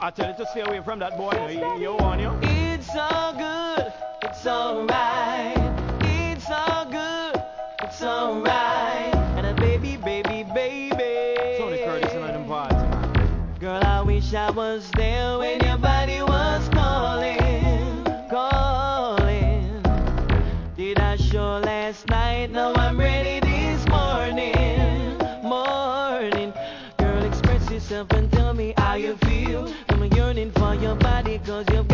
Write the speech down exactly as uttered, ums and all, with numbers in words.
I tell you to stay away from that boy. You know, you want you? It's all good, it's alright. It's all good, it's alright. And a baby, baby, baby. Tony Curtis and them party, man. Girl, I wish I was there when your body was calling, calling. Did I show last night? Now I'm ready this morning, morning. Girl, express yourself and tell me how you feel. I'm yearning for your body 'cause you've